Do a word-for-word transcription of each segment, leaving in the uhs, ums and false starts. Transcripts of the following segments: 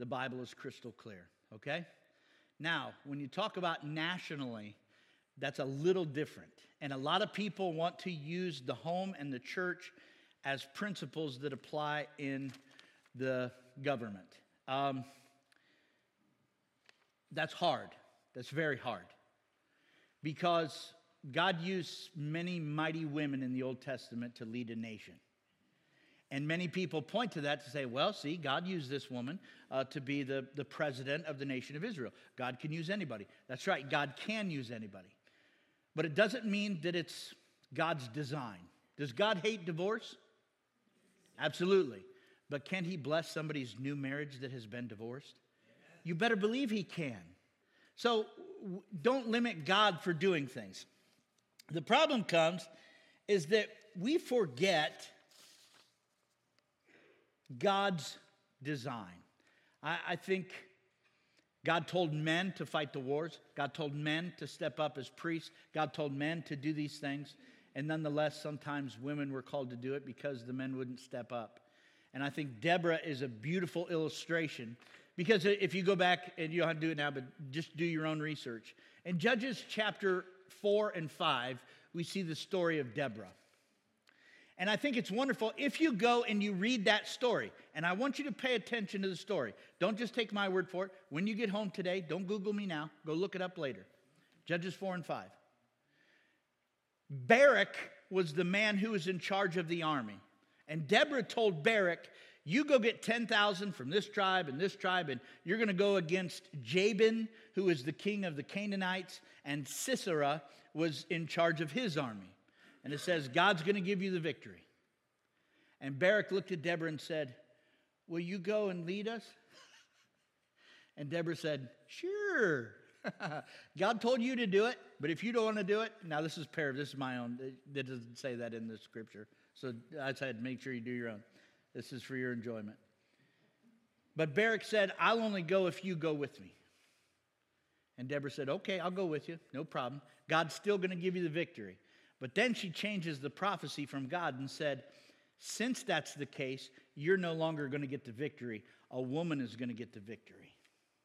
the Bible is crystal clear, okay? Now, when you talk about nationally, that's a little different. And a lot of people want to use the home and the church as principles that apply in the government. Um, that's hard. That's very hard. Because God used many mighty women in the Old Testament to lead a nation. And many people point to that to say, well, see, God used this woman uh, to be the, the president of the nation of Israel. God can use anybody. That's right, God can use anybody. But it doesn't mean that it's God's design. Does God hate divorce? Absolutely. But can he bless somebody's new marriage that has been divorced? Amen. You better believe he can. So w- don't limit God for doing things. The problem comes is that we forget God's design. I, I think God told men to fight the wars. God told men to step up as priests. God told men to do these things. And nonetheless, sometimes women were called to do it because the men wouldn't step up. And I think Deborah is a beautiful illustration. Because if you go back, and you don't have to do it now, but just do your own research. In Judges chapter four and five, we see the story of Deborah. And I think it's wonderful if you go and you read that story. And I want you to pay attention to the story. Don't just take my word for it. When you get home today, don't Google me now. Go look it up later. Judges four and five. Barak was the man who was in charge of the army. And Deborah told Barak, you go get ten thousand from this tribe and this tribe, and you're going to go against Jabin, who is the king of the Canaanites, and Sisera was in charge of his army. And it says, God's going to give you the victory. And Barak looked at Deborah and said, will you go and lead us? And Deborah said, sure. God told you to do it, but if you don't want to do it, now this is paragraph, this is my own. It doesn't say that in the scripture. So I said, make sure you do your own. This is for your enjoyment. But Barak said, I'll only go if you go with me. And Deborah said, okay, I'll go with you. No problem. God's still going to give you the victory. But then she changes the prophecy from God and said, since that's the case, you're no longer going to get the victory. A woman is going to get the victory.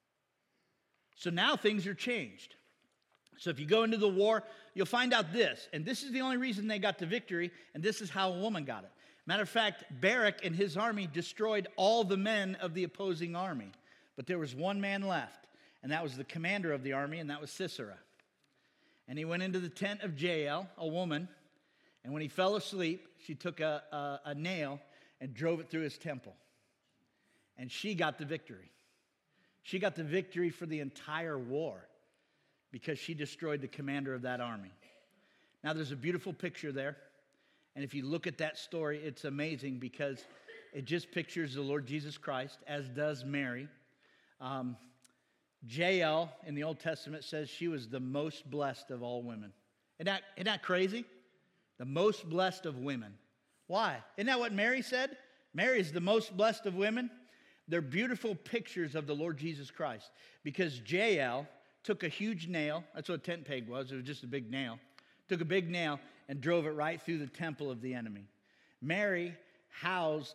So now things are changed. So if you go into the war, you'll find out this. And this is the only reason they got the victory, and this is how a woman got it. Matter of fact, Barak and his army destroyed all the men of the opposing army. But there was one man left, and that was the commander of the army, and that was Sisera. And he went into the tent of Jael, a woman, and when he fell asleep, she took a, a, a nail and drove it through his temple. And she got the victory. She got the victory for the entire war because she destroyed the commander of that army. Now, there's a beautiful picture there. And if you look at that story, it's amazing because it just pictures the Lord Jesus Christ, as does Mary. Um, Jael in the Old Testament says she was the most blessed of all women. Isn't that, isn't that crazy? The most blessed of women. Why? Isn't that what Mary said? Mary is the most blessed of women. They're beautiful pictures of the Lord Jesus Christ because Jael took a huge nail. That's what a tent peg was. It was just a big nail. Took a big nail and drove it right through the temple of the enemy. Mary housed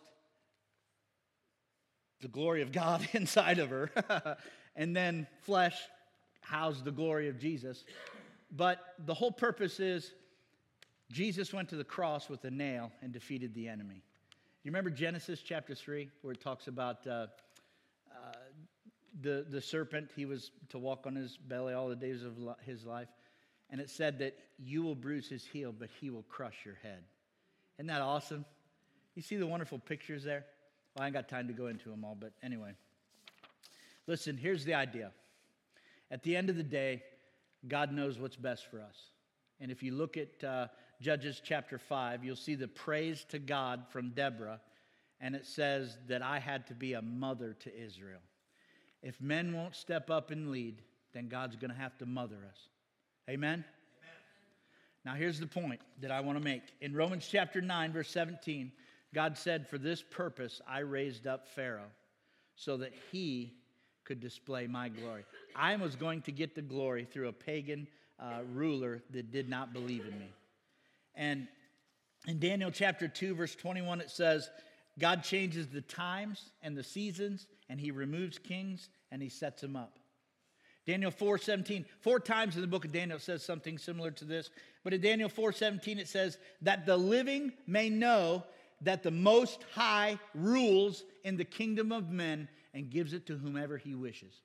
the glory of God inside of her. And then flesh housed the glory of Jesus. But the whole purpose is Jesus went to the cross with a nail and defeated the enemy. You remember Genesis chapter three, where it talks about uh, uh, the, the serpent? He was to walk on his belly all the days of li- his life. And it said that you will bruise his heel, but he will crush your head. Isn't that awesome? You see the wonderful pictures there? Well, I ain't got time to go into them all, but anyway. Listen, here's the idea. At the end of the day, God knows what's best for us. And if you look at uh, Judges chapter five, you'll see the praise to God from Deborah. And it says that I had to be a mother to Israel. If men won't step up and lead, then God's going to have to mother us. Amen? Amen? Now here's the point that I want to make. In Romans chapter nine, verse seventeen, God said, for this purpose I raised up Pharaoh, so that he could display my glory. I was going to get the glory through a pagan uh, ruler that did not believe in me. And in Daniel chapter two, verse twenty-one, it says, God changes the times and the seasons, and and he removes kings and he sets them up. Daniel four seventeen, four times in the book of Daniel it says something similar to this. But in Daniel four seventeen it says that the living may know that the Most High rules in the kingdom of men and gives it to whomever he wishes.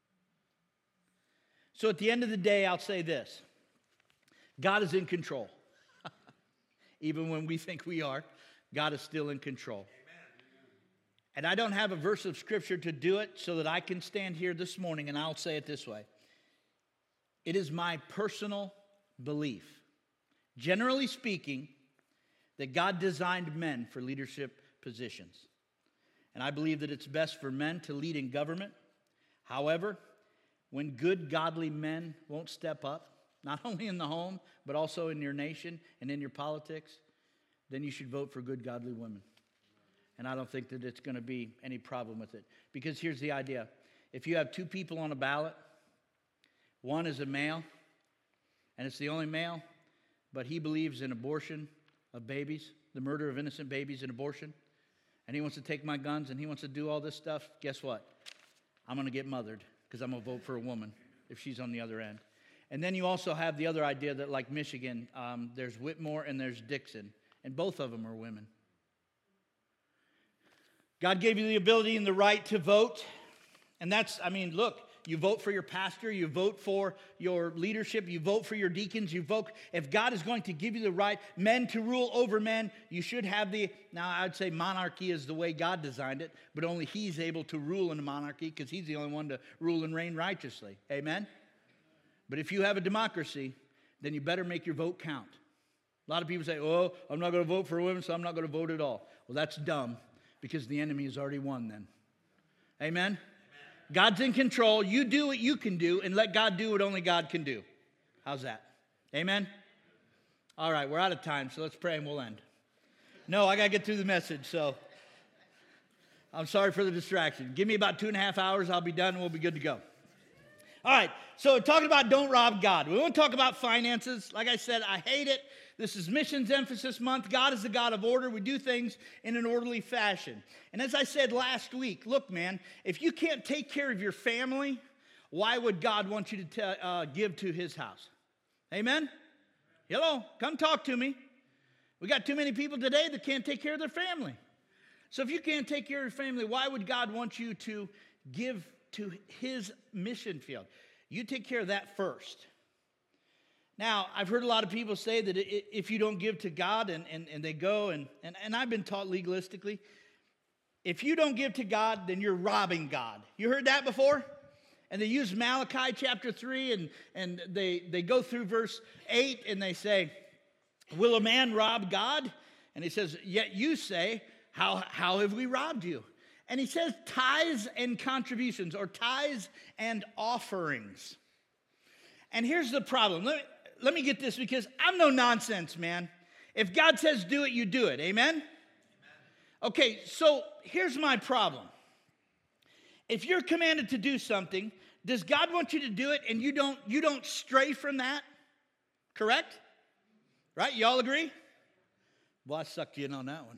So at the end of the day, I'll say this. God is in control. Even when we think we are, God is still in control. And I don't have a verse of Scripture to do it so that I can stand here this morning, and I'll say it this way. It is my personal belief, generally speaking, that God designed men for leadership positions. And I believe that it's best for men to lead in government. However, when good, godly men won't step up, not only in the home, but also in your nation and in your politics, then you should vote for good, godly women. And I don't think that it's going to be any problem with it. Because here's the idea. If you have two people on a ballot, one is a male, and it's the only male, but he believes in abortion of babies, the murder of innocent babies and abortion, and he wants to take my guns and he wants to do all this stuff, guess what? I'm going to get mothered because I'm going to vote for a woman if she's on the other end. And then you also have the other idea that, like Michigan, um, there's Whitmore and there's Dixon, and both of them are women. God gave you the ability and the right to vote. And that's, I mean, look, you vote for your pastor, you vote for your leadership, you vote for your deacons, you vote. If God is going to give you the right men to rule over men, you should have the, now I'd say monarchy is the way God designed it, but only he's able to rule in a monarchy because he's the only one to rule and reign righteously. Amen? But if you have a democracy, then you better make your vote count. A lot of people say, oh, I'm not going to vote for women, so I'm not going to vote at all. Well, that's dumb. Because the enemy has already won then. Amen? Amen? God's in control. You do what you can do and let God do what only God can do. How's that? Amen? All right, we're out of time, so let's pray and we'll end. No, I got to get through the message, so I'm sorry for the distraction. Give me about two and a half hours. I'll be done and we'll be good to go. All right, so talking about don't rob God. We want to talk about finances. Like I said, I hate it. This is Missions Emphasis Month. God is the God of order. We do things in an orderly fashion. And as I said last week, look, man, if you can't take care of your family, why would God want you to t- uh, give to his house? Amen? Hello, come talk to me. We got too many people today that can't take care of their family. So if you can't take care of your family, why would God want you to give to his mission field? You take care of that first. Now, I've heard a lot of people say that if you don't give to God and, and, and they go, and, and, and I've been taught legalistically, if you don't give to God, then you're robbing God. You heard that before? And they use Malachi chapter three, and, and they, they go through verse eight, and they say, will a man rob God? And he says, yet you say, how, how have we robbed you? And he says tithes and contributions, or tithes and offerings. And here's the problem. Let me, let me get this, because I'm no nonsense, man. If God says do it, you do it. Amen? Amen? Okay, so here's my problem. If you're commanded to do something, does God want you to do it and you don't, you don't stray from that? Correct? Right? You all agree? Well, I sucked you in on that one.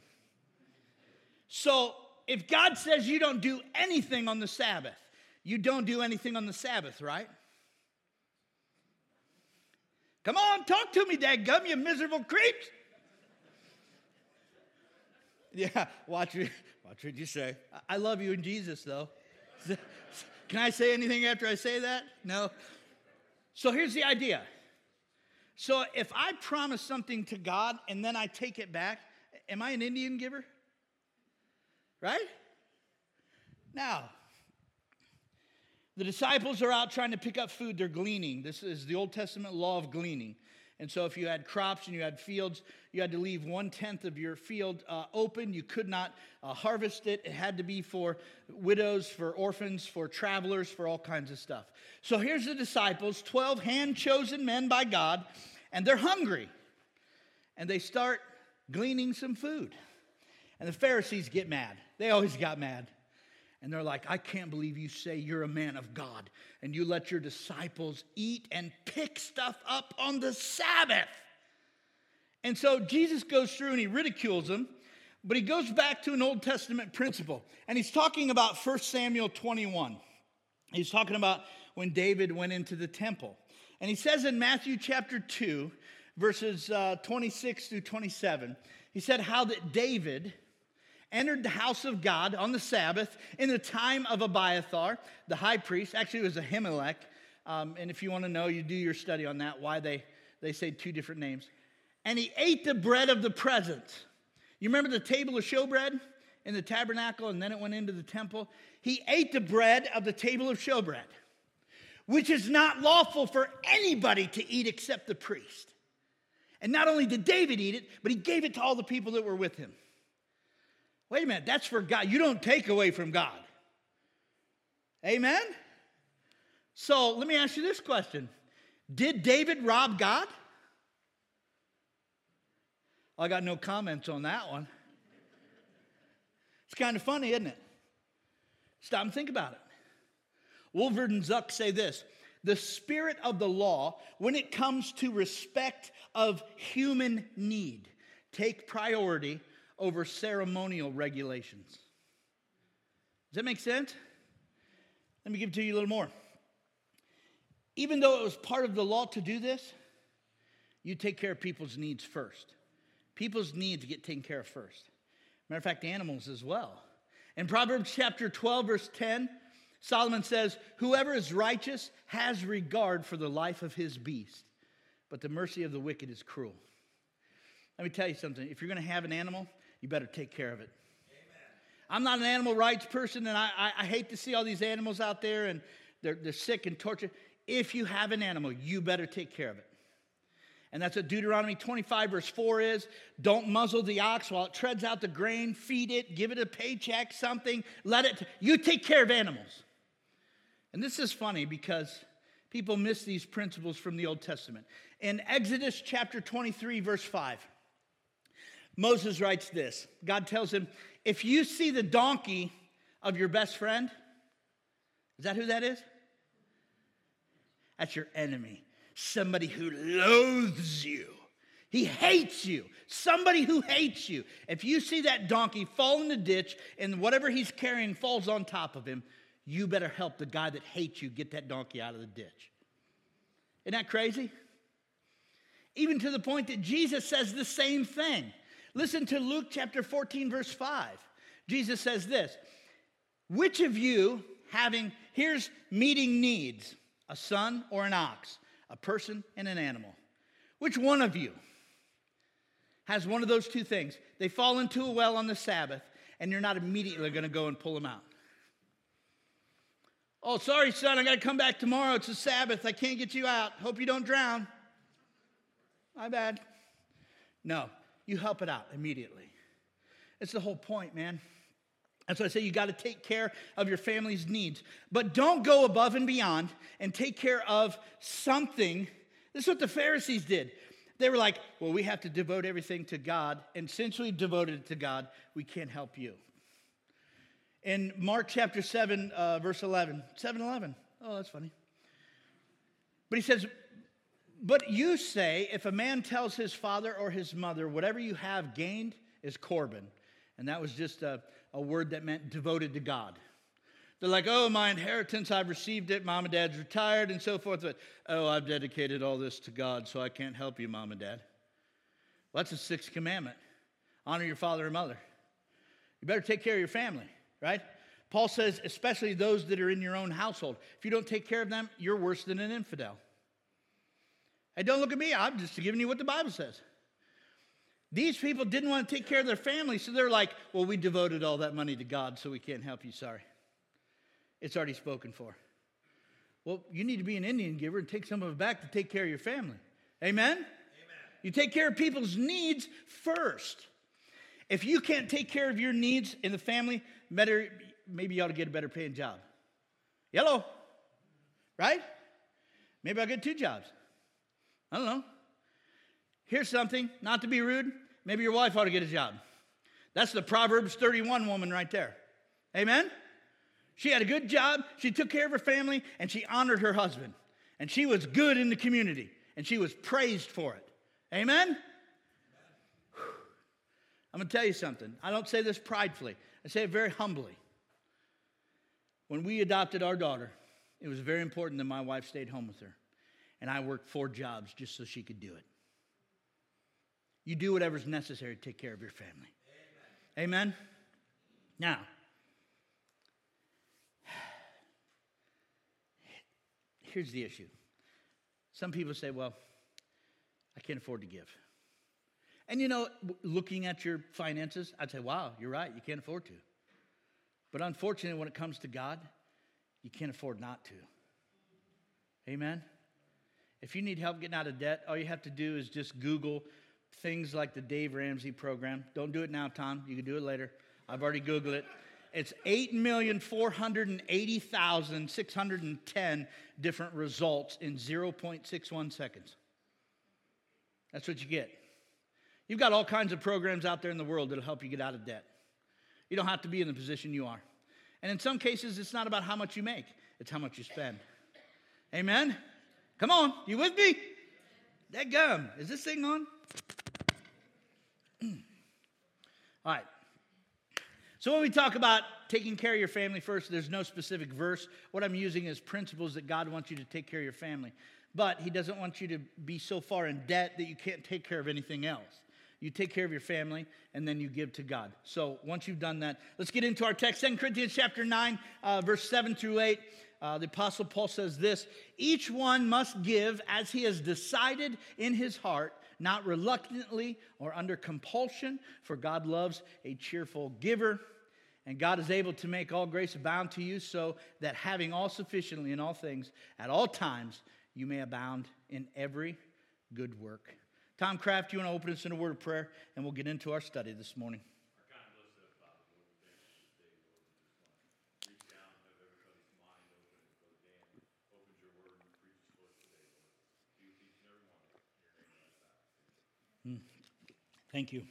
So if God says you don't do anything on the Sabbath, you don't do anything on the Sabbath, right? Come on, talk to me, dadgum, you miserable creeps. Yeah, watch it. Watch what you say. I love you in Jesus, though. Can I say anything after I say that? No. So here's the idea. So if I promise something to God and then I take it back, am I an Indian giver? Right? Now, the disciples are out trying to pick up food. They're gleaning. This is the Old Testament law of gleaning. And so if you had crops and you had fields, you had to leave one-tenth of your field uh, open. You could not uh, harvest it. It had to be for widows, for orphans, for travelers, for all kinds of stuff. So here's the disciples, twelve hand-chosen men by God, and they're hungry. And they start gleaning some food. And the Pharisees get mad. They always got mad. And they're like, I can't believe you say you're a man of God and you let your disciples eat and pick stuff up on the Sabbath. And so Jesus goes through and he ridicules them. But he goes back to an Old Testament principle, and he's talking about First Samuel twenty-one. He's talking about when David went into the temple. And he says in Matthew chapter two, verses uh, twenty-six through twenty-seven, he said how that David entered the house of God on the Sabbath in the time of Abiathar, the high priest. Actually, it was Ahimelech. Um, and if you want to know, you do your study on that, why they, they say two different names. And he ate the bread of the presence. You remember the table of showbread in the tabernacle, and then it went into the temple? He ate the bread of the table of showbread, which is not lawful for anybody to eat except the priest. And not only did David eat it, but he gave it to all the people that were with him. Wait a minute, that's for God. You don't take away from God. Amen? So let me ask you this question. Did David rob God? I got no comments on that one. It's kind of funny, isn't it? Stop and think about it. Wolford and Zuck say this: the spirit of the law, when it comes to respect of human need, take priority over ceremonial regulations. Does that make sense? Let me give it to you a little more. Even though it was part of the law to do this, you take care of people's needs first. People's needs get taken care of first. Matter of fact, animals as well. In Proverbs chapter twelve, verse ten, Solomon says, whoever is righteous has regard for the life of his beast, but the mercy of the wicked is cruel. Let me tell you something. If you're going to have an animal, you better take care of it. Amen. I'm not an animal rights person, and I, I, I hate to see all these animals out there, and they're, they're sick and tortured. If you have an animal, you better take care of it. And that's what Deuteronomy twenty-five, verse four is. Don't muzzle the ox while it treads out the grain. Feed it, give it a paycheck, something. Let it, you take care of animals. And this is funny because people miss these principles from the Old Testament. In Exodus chapter twenty-three, verse five, Moses writes this. God tells him, if you see the donkey of your best friend, is that who that is? That's your enemy. Somebody who loathes you. He hates you. Somebody who hates you. If you see that donkey fall in the ditch and whatever he's carrying falls on top of him, you better help the guy that hates you get that donkey out of the ditch. Isn't that crazy? Even to the point that Jesus says the same thing. Listen to Luke chapter fourteen, verse five. Jesus says this: which of you having, here's meeting needs, a son or an ox, a person and an animal. Which one of you has one of those two things? They fall into a well on the Sabbath, and you're not immediately going to go and pull them out. Oh, sorry, son, I got to come back tomorrow. It's a Sabbath. I can't get you out. Hope you don't drown. My bad. No, you help it out immediately. It's the whole point, man. That's why I say you got to take care of your family's needs. But don't go above and beyond and take care of something. This is what the Pharisees did. They were like, well, we have to devote everything to God. And since we've devoted it to God, we can't help you. In Mark chapter seven, uh, verse eleven, seven eleven. Oh, that's funny. But he says, but you say, if a man tells his father or his mother, whatever you have gained is Corban. And that was just a, a word that meant devoted to God. They're like, oh, my inheritance, I've received it. Mom and dad's retired and so forth. But, oh, I've dedicated all this to God, so I can't help you, mom and dad. Well, that's the sixth commandment. Honor your father and mother. You better take care of your family, right? Paul says, especially those that are in your own household. If you don't take care of them, you're worse than an infidel. Hey, don't look at me. I'm just giving you what the Bible says. These people didn't want to take care of their family, so they're like, well, we devoted all that money to God, so we can't help you. Sorry. It's already spoken for. Well, you need to be an Indian giver and take some of it back to take care of your family. Amen? Amen. You take care of people's needs first. If you can't take care of your needs in the family, better, maybe you ought to get a better paying job. Yellow. Right? Maybe I'll get two jobs. I don't know. Here's something, not to be rude, maybe your wife ought to get a job. That's the Proverbs thirty-one woman right there. Amen? She had a good job, she took care of her family, and she honored her husband. And she was good in the community, and she was praised for it. Amen? I'm going to tell you something. I don't say this pridefully. I say it very humbly. When we adopted our daughter, it was very important that my wife stayed home with her. And I worked four jobs just so she could do it. You do whatever's necessary to take care of your family. Amen? Amen? Now, here's the issue. Some people say, well, I can't afford to give. And you know, looking at your finances, I'd say, wow, you're right, you can't afford to. But unfortunately, when it comes to God, you can't afford not to. Amen? If you need help getting out of debt, all you have to do is just Google things like the Dave Ramsey program. Don't do it now, Tom. You can do it later. I've already Googled it. It's eight million four hundred eighty thousand six hundred ten different results in zero point six one seconds. That's what you get. You've got all kinds of programs out there in the world that'll help you get out of debt. You don't have to be in the position you are. And in some cases, it's not about how much you make. It's how much you spend. Amen? Come on. You with me? That gum. Is this thing on? All right. So when we talk about taking care of your family first, there's no specific verse. What I'm using is principles that God wants you to take care of your family. But he doesn't want you to be so far in debt that you can't take care of anything else. You take care of your family, and then you give to God. So once you've done that, let's get into our text. Second Corinthians chapter nine, uh, verse seven through eight. Uh, the Apostle Paul says this: each one must give as he has decided in his heart, not reluctantly or under compulsion, for God loves a cheerful giver. And God is able to make all grace abound to you, so that having all sufficiently in all things, at all times, you may abound in every good work. Tom Kraft, you want to open us in a word of prayer, and we'll get into our study this morning. Our kind blessed us, Father, Lord, we thank you for this day, Lord. We just want to reach down and have everybody's mind open. And Brother Dan opens your word and preaches for us today, Lord. You teach and every one of us. In your name, I ask. Thank you.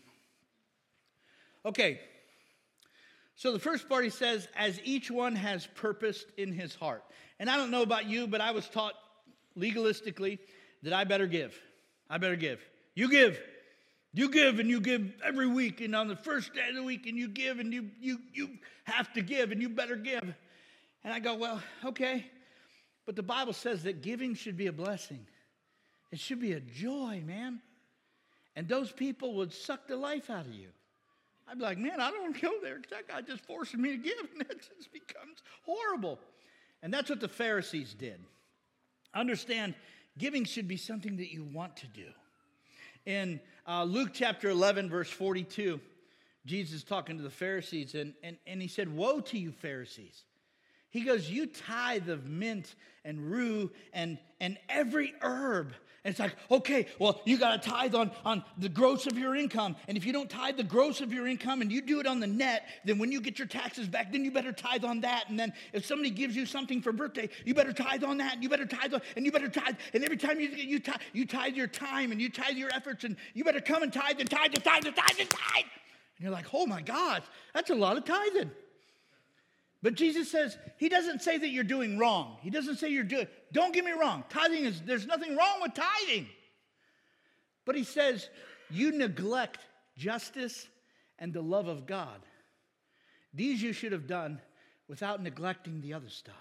Okay. So the first part he says, as each one has purposed in his heart. And I don't know about you, but I was taught legalistically that I better give. I better give. You give. You give and you give every week. And on the first day of the week, and you give and you you you have to give and you better give. And I go, well, okay. But the Bible says that giving should be a blessing. It should be a joy, man. And those people would suck the life out of you. I'd be like, man, I don't want to go there because that guy just forcing me to give, and that just becomes horrible. And that's what the Pharisees did. Understand, giving should be something that you want to do. In uh, Luke chapter eleven, verse forty-two, Jesus is talking to the Pharisees, and, and, and he said, woe to you, Pharisees. He goes, you tithe of mint and rue and, and every herb. And it's like, okay, well, you got to tithe on, on the gross of your income. And if you don't tithe the gross of your income and you do it on the net, then when you get your taxes back, then you better tithe on that. And then if somebody gives you something for birthday, you better tithe on that. And you better tithe on, and you better tithe. And every time you you tithe, you tithe your time and you tithe your efforts, and you better come and tithe and tithe and tithe and tithe and tithe. And you're like, oh my God, that's a lot of tithing. But Jesus says, he doesn't say that you're doing wrong. He doesn't say you're doing, don't get me wrong. Tithing is, there's nothing wrong with tithing. But he says, you neglect justice and the love of God. These you should have done without neglecting the other stuff.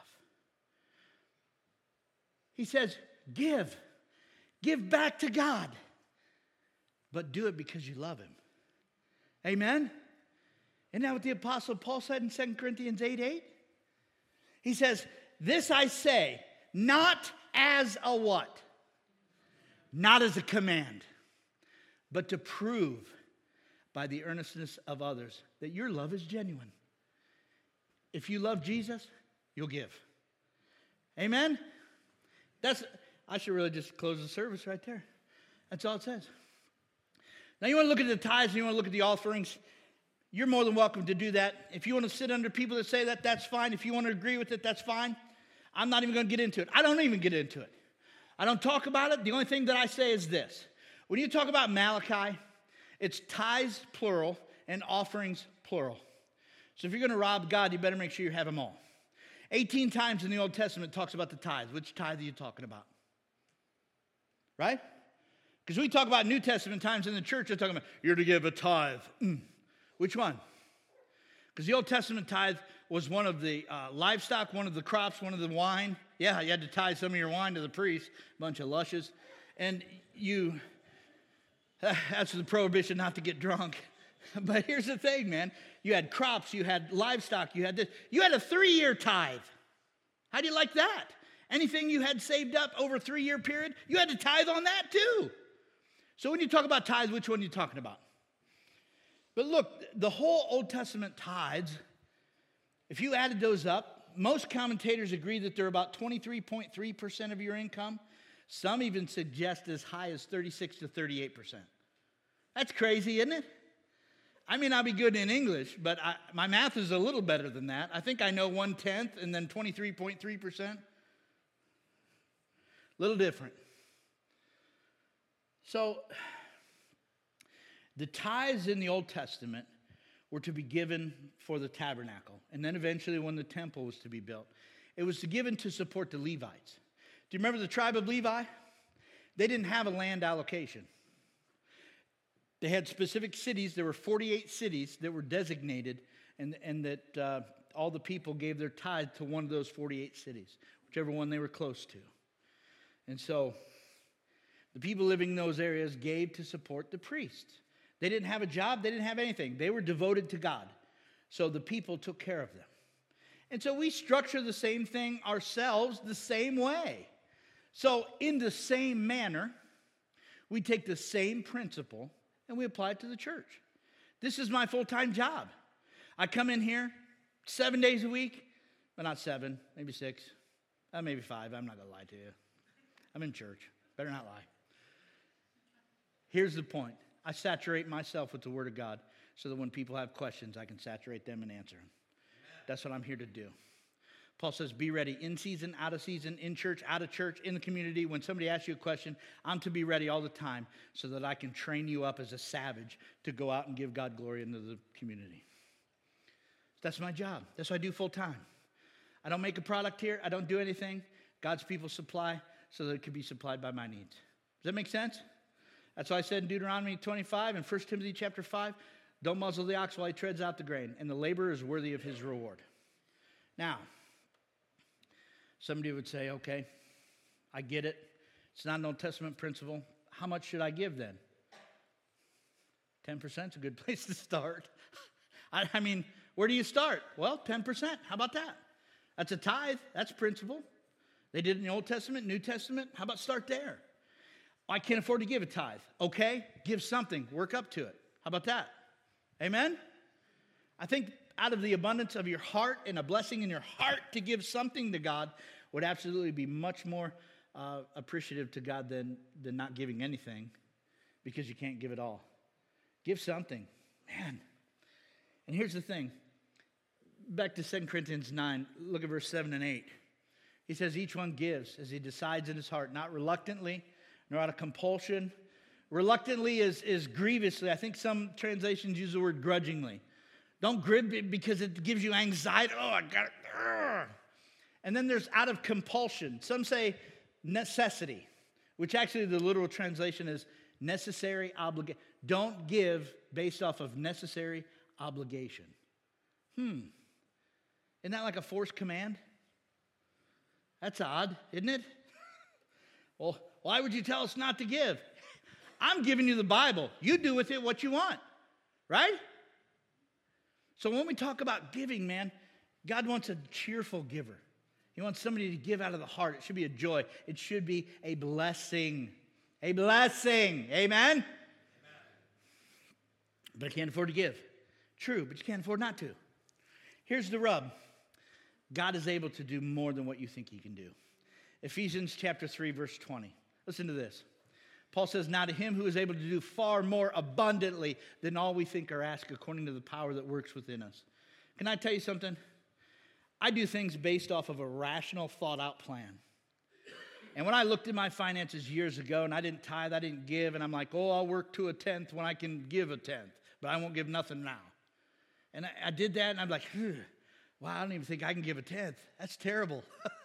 He says, give. Give back to God. But do it because you love him. Amen? Isn't that what the Apostle Paul said in Second Corinthians eight eight? He says, this I say, not as a what? Not as a command, but to prove by the earnestness of others that your love is genuine. If you love Jesus, you'll give. Amen? That's, I should really just close the service right there. That's all it says. Now you want to look at the tithes and you want to look at the offerings. You're more than welcome to do that. If you want to sit under people that say that, that's fine. If you want to agree with it, that's fine. I'm not even going to get into it. I don't even get into it. I don't talk about it. The only thing that I say is this. When you talk about Malachi, it's tithes, plural, and offerings, plural. So if you're going to rob God, you better make sure you have them all. eighteen times in the Old Testament it talks about the tithe. Which tithe are you talking about? Right? Because we talk about New Testament times in the church, they're talking about, you're to give a tithe. Mm. Which one? Because the Old Testament tithe was one of the uh, livestock, one of the crops, one of the wine. Yeah, you had to tithe some of your wine to the priest, a bunch of lushes. And you, that's the prohibition not to get drunk. But here's the thing, man. You had crops, you had livestock, you had this. You had a three-year tithe. How do you like that? Anything you had saved up over a three-year period, you had to tithe on that too. So when you talk about tithes, which one are you talking about? But look, the whole Old Testament tithes, if you added those up, most commentators agree that they're about twenty-three point three percent of your income. Some even suggest as high as thirty-six to thirty-eight percent. That's crazy, isn't it? I may not be good in English, but I, my math is a little better than that. I think I know one-tenth and then twenty-three point three percent. A little different. So, the tithes in the Old Testament were to be given for the tabernacle. And then eventually when the temple was to be built, it was given to support the Levites. Do you remember the tribe of Levi? They didn't have a land allocation. They had specific cities. There were forty-eight cities that were designated, and, and that uh, all the people gave their tithe to one of those forty-eight cities, whichever one they were close to. And so the people living in those areas gave to support the priests. They didn't have a job. They didn't have anything. They were devoted to God. So the people took care of them. And so we structure the same thing ourselves the same way. So in the same manner, we take the same principle and we apply it to the church. This is my full-time job. I come in here seven days a week, but not seven, maybe six, uh, maybe five. I'm not going to lie to you. I'm in church. Better not lie. Here's the point. I saturate myself with the Word of God so that when people have questions, I can saturate them and answer them. That's what I'm here to do. Paul says, be ready in season, out of season, in church, out of church, in the community. When somebody asks you a question, I'm to be ready all the time so that I can train you up as a savage to go out and give God glory into the community. That's my job. That's what I do full time. I don't make a product here. I don't do anything. God's people supply so that it can be supplied by my needs. Does that make sense? That's why I said in Deuteronomy twenty-five and First Timothy chapter five, don't muzzle the ox while he treads out the grain, and the laborer is worthy of his reward. Now, somebody would say, okay, I get it. It's not an Old Testament principle. How much should I give then? ten percent is a good place to start. I, I mean, where do you start? Well, ten percent. How about that? That's a tithe. That's principle. They did it in the Old Testament, New Testament. How about start there? I can't afford to give a tithe. Okay, give something. Work up to it. How about that? Amen? I think out of the abundance of your heart and a blessing in your heart to give something to God would absolutely be much more uh, appreciative to God than, than not giving anything because you can't give it all. Give something. Man. And here's the thing. Back to Second Corinthians nine, look at verse seven and eight. He says, each one gives as he decides in his heart, not reluctantly, nor out of compulsion. Reluctantly is, is grievously. I think some translations use the word grudgingly. Don't grib it because it gives you anxiety. Oh, I got it. Urgh. And then there's out of compulsion. Some say necessity, which actually the literal translation is necessary obligation. Don't give based off of necessary obligation. Hmm. Isn't that like a forced command? That's odd, isn't it? Well, why would you tell us not to give? I'm giving you the Bible. You do with it what you want, right? So when we talk about giving, man, God wants a cheerful giver. He wants somebody to give out of the heart. It should be a joy. It should be a blessing. A blessing. Amen? Amen. But I can't afford to give. True, but you can't afford not to. Here's the rub. God is able to do more than what you think he can do. Ephesians chapter three, verse twenty. Listen to this. Paul says, now to him who is able to do far more abundantly than all we think or ask according to the power that works within us. Can I tell you something? I do things based off of a rational, thought-out plan. And when I looked at my finances years ago and I didn't tithe, I didn't give, and I'm like, oh, I'll work to a tenth when I can give a tenth, but I won't give nothing now. And I, I did that, and I'm like, wow, I don't even think I can give a tenth. That's terrible.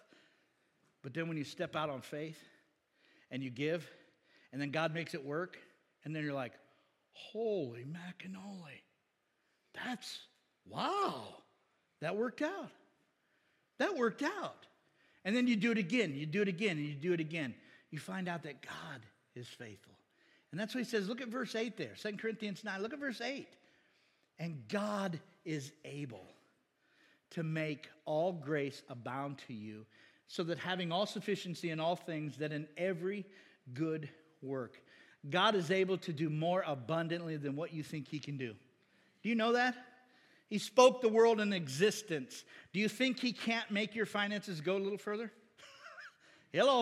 But then when you step out on faith and you give, and then God makes it work, and then you're like, holy macanoli. That's, wow, that worked out. That worked out. And then you do it again, you do it again, and you do it again. You find out that God is faithful. And that's what he says. Look at verse eight there, Second Corinthians nine. Look at verse eight. And God is able to make all grace abound to you, so that having all sufficiency in all things, that in every good work, God is able to do more abundantly than what you think he can do. Do you know that? He spoke the world in existence. Do you think he can't make your finances go a little further? Hello.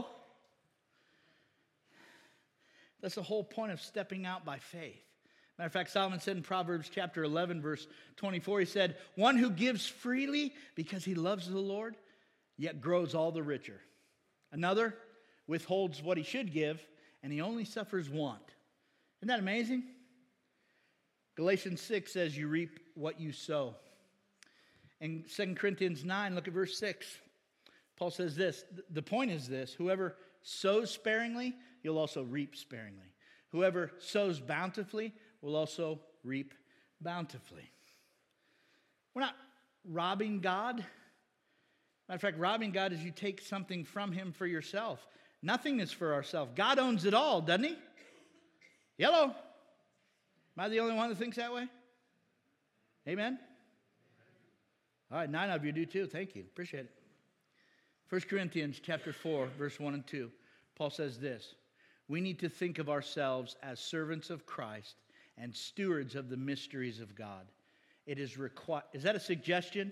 That's the whole point of stepping out by faith. Matter of fact, Solomon said in Proverbs chapter eleven, verse twenty-four, he said, one who gives freely because he loves the Lord, yet grows all the richer. Another withholds what he should give, and he only suffers want. Isn't that amazing? Galatians six says you reap what you sow. In Second Corinthians nine, look at verse six. Paul says this, the point is this, whoever sows sparingly, you'll also reap sparingly. Whoever sows bountifully will also reap bountifully. We're not robbing God. Matter of fact, robbing God is you take something from him for yourself. Nothing is for ourselves. God owns it all, doesn't he? Yellow. Am I the only one that thinks that way? Amen? All right, nine of you do too. Thank you. Appreciate it. First Corinthians chapter four, verse one and two. Paul says this, we need to think of ourselves as servants of Christ and stewards of the mysteries of God. It is required. Is that a suggestion?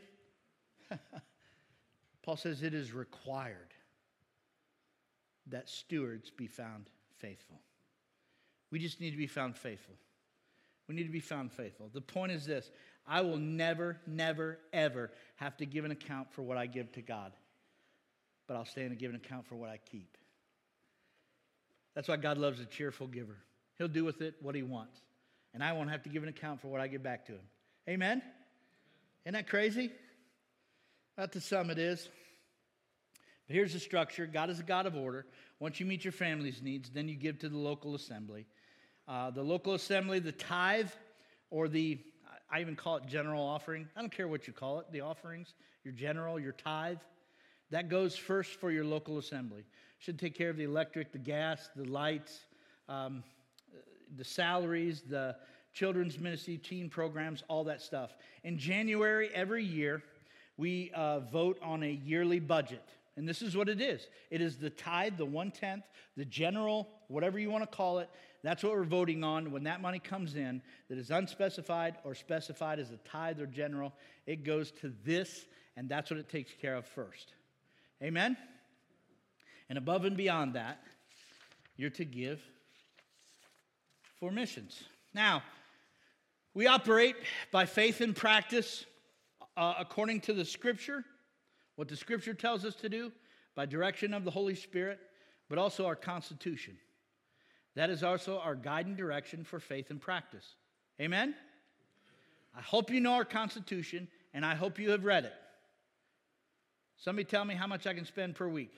Paul says it is required that stewards be found faithful. We just need to be found faithful. We need to be found faithful. The point is this, I will never, never, ever have to give an account for what I give to God, but I'll stand and give an account for what I keep. That's why God loves a cheerful giver. He'll do with it what he wants. And I won't have to give an account for what I give back to him. Amen? Isn't that crazy? Not to some it is. But here's the structure. God is a God of order. Once you meet your family's needs, then you give to the local assembly. Uh, the local assembly, the tithe, or the, I even call it general offering. I don't care what you call it, the offerings, your general, your tithe. That goes first for your local assembly. Should take care of the electric, the gas, the lights, um, the salaries, the children's ministry, teen programs, all that stuff. In January every year, we uh, vote on a yearly budget. And this is what it is. It is the tithe, the one-tenth, the general, whatever you want to call it. That's what we're voting on. When that money comes in, that is unspecified or specified as a tithe or general, it goes to this, and that's what it takes care of first. Amen? And above and beyond that, you're to give for missions. Now, we operate by faith and practice uh, according to the Scripture, what the Scripture tells us to do, by direction of the Holy Spirit, but also our Constitution. That is also our guiding direction for faith and practice. Amen? I hope you know our Constitution, and I hope you have read it. Somebody tell me how much I can spend per week.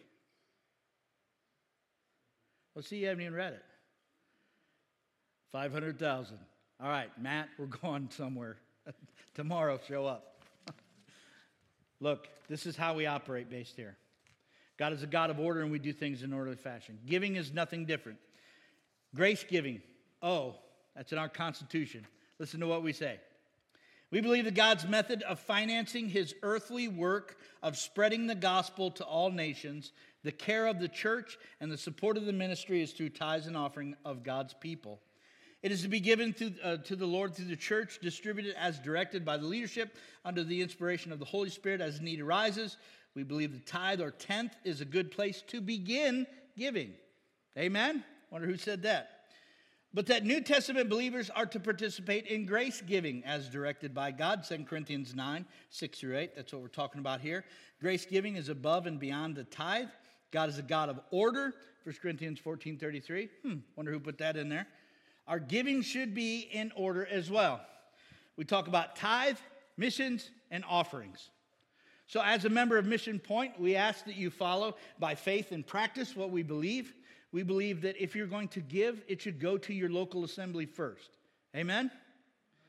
Let's see, you haven't even read it. five hundred thousand. All right, Matt, we're going somewhere. Tomorrow, show up. Look, this is how we operate based here. God is a God of order, and we do things in orderly fashion. Giving is nothing different. Grace giving. Oh, that's in our Constitution. Listen to what we say. We believe that God's method of financing his earthly work of spreading the gospel to all nations, the care of the church, and the support of the ministry is through tithes and offering of God's people. It is to be given to, uh, to the Lord through the church, distributed as directed by the leadership under the inspiration of the Holy Spirit as need arises. We believe the tithe or tenth is a good place to begin giving. Amen? Wonder who said that. But that New Testament believers are to participate in grace giving as directed by God. Second Corinthians nine, six through eight. That's what we're talking about here. Grace giving is above and beyond the tithe. God is a God of order. First Corinthians fourteen, thirty-three. Hmm, wonder who put that in there. Our giving should be in order as well. We talk about tithe, missions, and offerings. So as a member of Mission Point, we ask that you follow by faith and practice what we believe. We believe that if you're going to give, it should go to your local assembly first. Amen?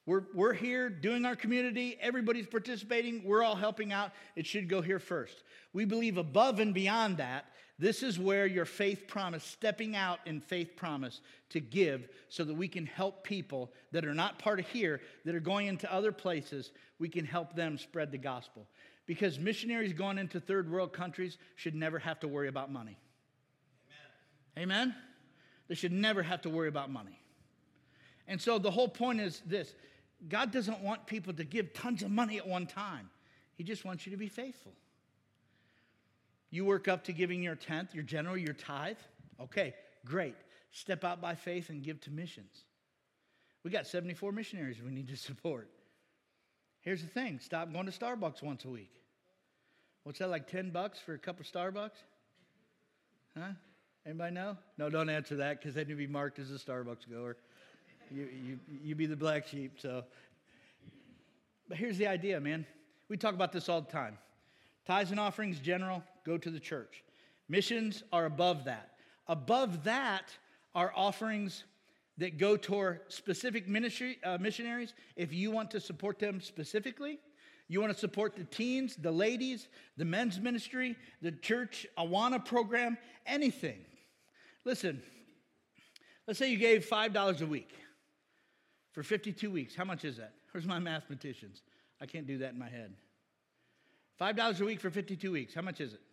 We're, we're here doing our community. Everybody's participating. We're all helping out. It should go here first. We believe above and beyond that, this is where your faith promise, stepping out in faith promise to give so that we can help people that are not part of here, that are going into other places, we can help them spread the gospel. Because missionaries going into third world countries should never have to worry about money. Amen? Amen? They should never have to worry about money. And so the whole point is this. God doesn't want people to give tons of money at one time. He just wants you to be faithful. You work up to giving your tenth, your general, your tithe. Okay, great. Step out by faith and give to missions. We got seventy-four missionaries we need to support. Here's the thing. Stop going to Starbucks once a week. What's that, like ten bucks for a cup of Starbucks? Huh? Anybody know? No, don't answer that because then you'll be marked as a Starbucks goer. You, you, you be the black sheep, so. But here's the idea, man. We talk about this all the time. Tithes and offerings, general, go to the church. Missions are above that. Above that are offerings that go toward specific ministry uh, missionaries. If you want to support them specifically, you want to support the teens, the ladies, the men's ministry, the church Awana program, anything. Listen, let's say you gave five dollars a week. For fifty-two weeks, how much is that? Where's my mathematicians? I can't do that in my head. five dollars a week for fifty-two weeks, how much is it?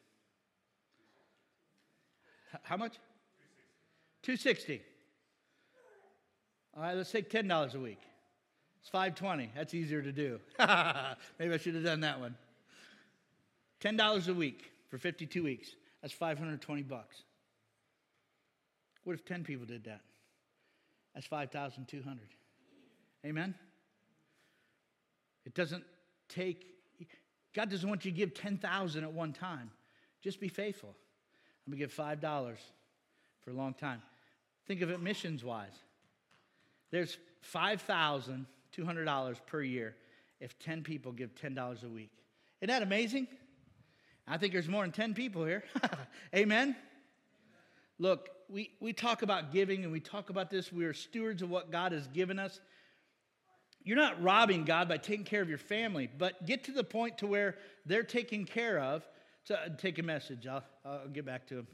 H- how much? two hundred sixty dollars. All right, let's take ten dollars a week. It's five hundred twenty dollars. That's easier to do. Maybe I should have done that one. ten dollars a week for fifty-two weeks. That's five hundred twenty bucks. What if ten people did that? That's five thousand two hundred. Amen? It doesn't take, God doesn't want you to give ten thousand at one time. Just be faithful. I'm going to give five dollars for a long time. Think of it missions-wise. There's five thousand two hundred dollars per year if ten people give ten dollars a week. Isn't that amazing? I think there's more than ten people here. Amen? Look, we, we talk about giving and we talk about this. We are stewards of what God has given us. You're not robbing God by taking care of your family, but get to the point to where they're taken care of. So uh, take a message. I'll, I'll get back to him.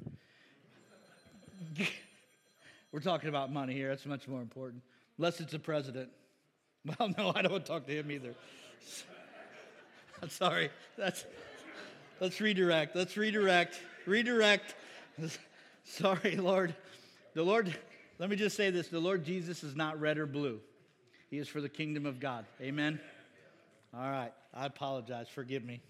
We're talking about money here. That's much more important. Unless it's the president. Well, no, I don't want to talk to him either. I'm sorry. That's, let's redirect. Let's redirect. Redirect. Sorry, Lord. The Lord, let me just say this. The Lord Jesus is not red or blue. He is for the kingdom of God. Amen? All right. I apologize. Forgive me.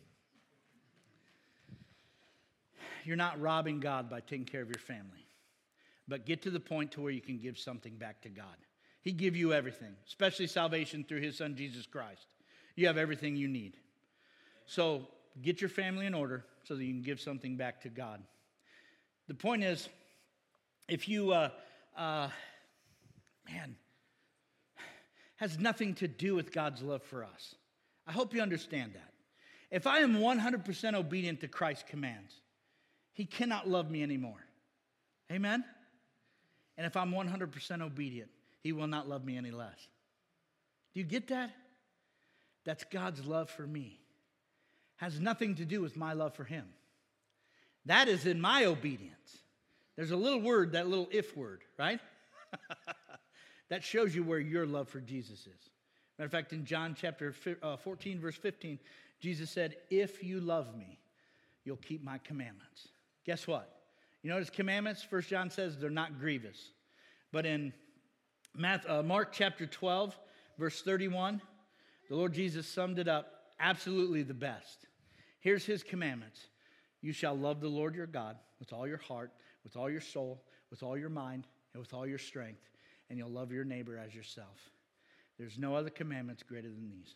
You're not robbing God by taking care of your family. But get to the point to where you can give something back to God. He give you everything, especially salvation through his son, Jesus Christ. You have everything you need. So get your family in order so that you can give something back to God. The point is, if you, uh, uh, man, has nothing to do with God's love for us. I hope you understand that. If I am one hundred percent obedient to Christ's commands, he cannot love me anymore. Amen? And if I'm one hundred percent obedient, he will not love me any less. Do you get that? That's God's love for me. Has nothing to do with my love for him. That is in my obedience. There's a little word, that little if word, right? That shows you where your love for Jesus is. Matter of fact, in John chapter fourteen, verse fifteen, Jesus said, if you love me, you'll keep my commandments. Guess what? You know his commandments? First John says they're not grievous. But in Mark chapter twelve, verse thirty-one, the Lord Jesus summed it up absolutely the best. Here's his commandments. You shall love the Lord your God with all your heart, with all your soul, with all your mind, and with all your strength. And you'll love your neighbor as yourself. There's no other commandments greater than these.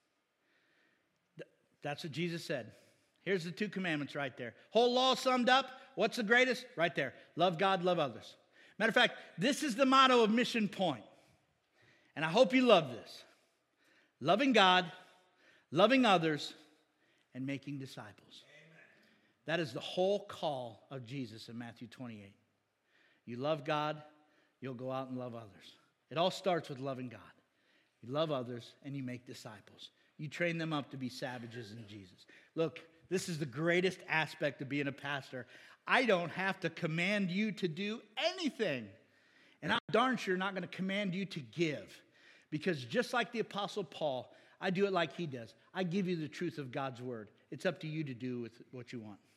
That's what Jesus said. Here's the two commandments right there. Whole law summed up. What's the greatest? Right there. Love God, love others. Matter of fact, this is the motto of Mission Point. And I hope you love this. Loving God, loving others, and making disciples. Amen. That is the whole call of Jesus in Matthew twenty-eight. You love God, you'll go out and love others. It all starts with loving God. You love others, and you make disciples. You train them up to be savages in Jesus. Look, this is the greatest aspect of being a pastor. I don't have to command you to do anything. And I'm darn sure not going to command you to give. Because just like the Apostle Paul, I do it like he does. I give you the truth of God's word. It's up to you to do with what you want.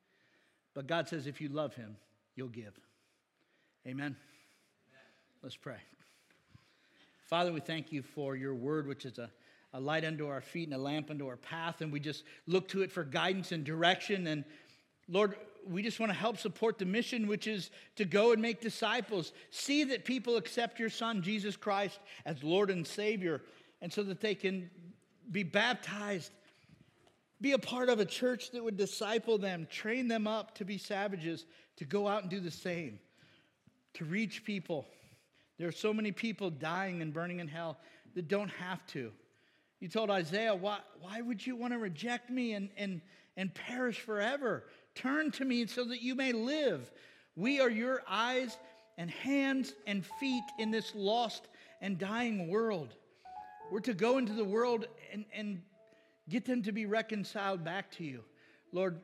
But God says if you love him, you'll give. Amen? Amen. Let's pray. Father, we thank you for your word, which is a, a light unto our feet and a lamp unto our path. And we just look to it for guidance and direction. And Lord, we just want to help support the mission, which is to go and make disciples. See that people accept your Son, Jesus Christ, as Lord and Savior, and so that they can be baptized, be a part of a church that would disciple them, train them up to be savages, to go out and do the same, to reach people. There are so many people dying and burning in hell that don't have to. You told Isaiah, why, why would you want to reject me and, and, and perish forever? Turn to me so that you may live. We are your eyes and hands and feet in this lost and dying world. We're to go into the world and, and get them to be reconciled back to you. Lord,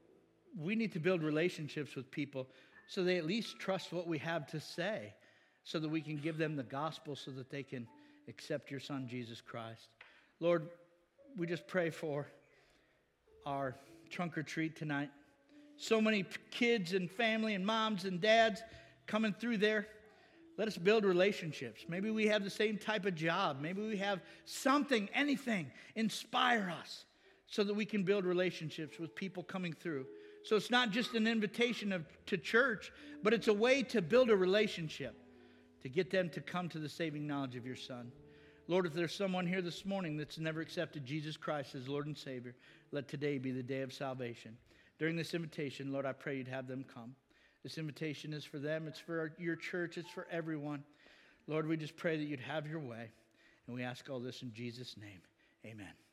we need to build relationships with people so they at least trust what we have to say, so that we can give them the gospel so that they can accept your Son, Jesus Christ. Lord, we just pray for our trunk or treat tonight. So many kids and family and moms and dads coming through there. Let us build relationships. Maybe we have the same type of job. Maybe we have something, anything. Inspire us so that we can build relationships with people coming through. So it's not just an invitation of, to church, but it's a way to build a relationship, to get them to come to the saving knowledge of your Son. Lord, if there's someone here this morning that's never accepted Jesus Christ as Lord and Savior, let today be the day of salvation. During this invitation, Lord, I pray you'd have them come. This invitation is for them. It's for your church. It's for everyone. Lord, we just pray that you'd have your way. And we ask all this in Jesus' name. Amen.